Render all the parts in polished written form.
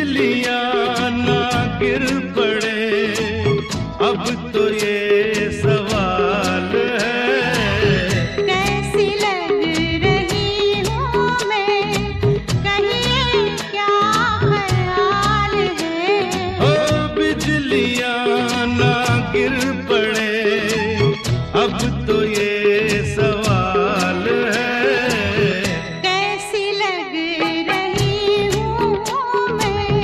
बिजलियां ना गिर पड़े, अब तो ये सवाल है। कैसी लग रही हूँ मैं, कहिए क्या ख्याल है। ओ बिजलियां ना गिर पड़े, अब तो ये सवाल है। कैसी लग रही हूँ मैं।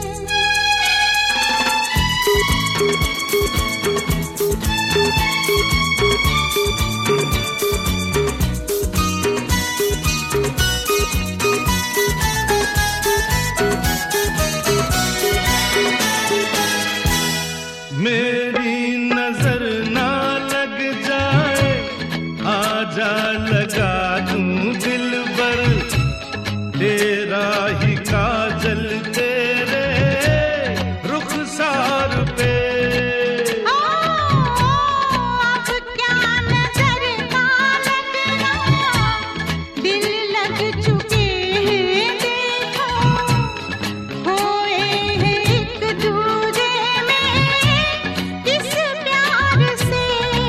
मेरी नजर ना लग जाए, आजा लगा दूं दिल भर, तेरा ही काजल तेरे रुखसार पे। अब क्या नजर ना लगना, दिल लग चुके हैं देखो, खोए हैं एक दूजे में किस प्यार से।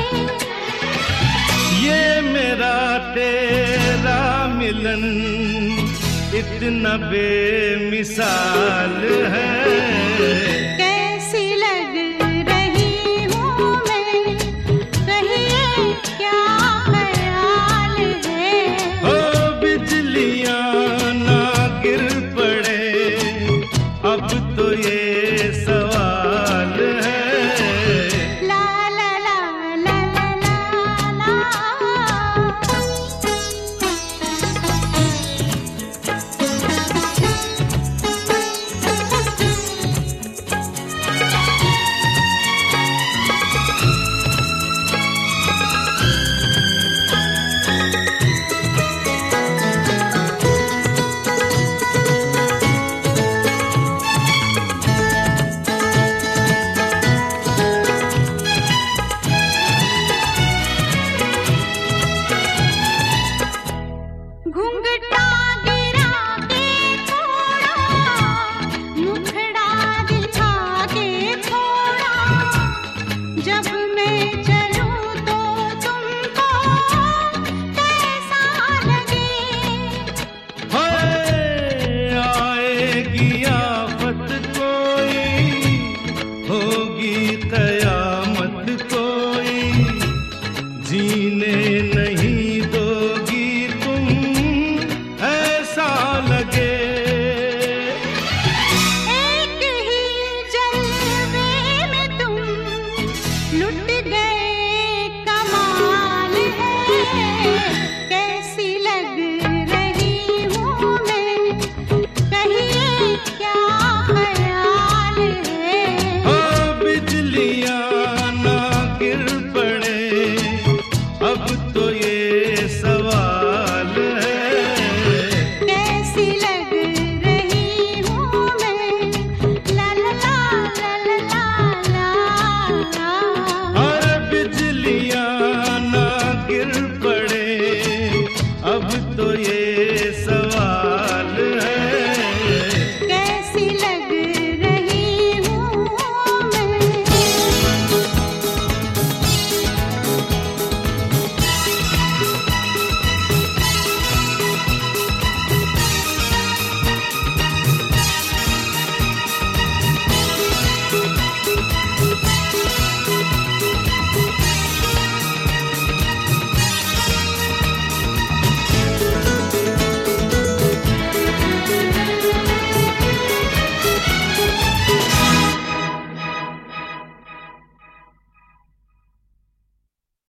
ये मेरा तेरा मिलन इतना बेमिसाल है। कैसी लग रही हूँ मैं, कहिए क्या ख्याल है। ओ बिजलियां ना गिर पड़े, अब तो ये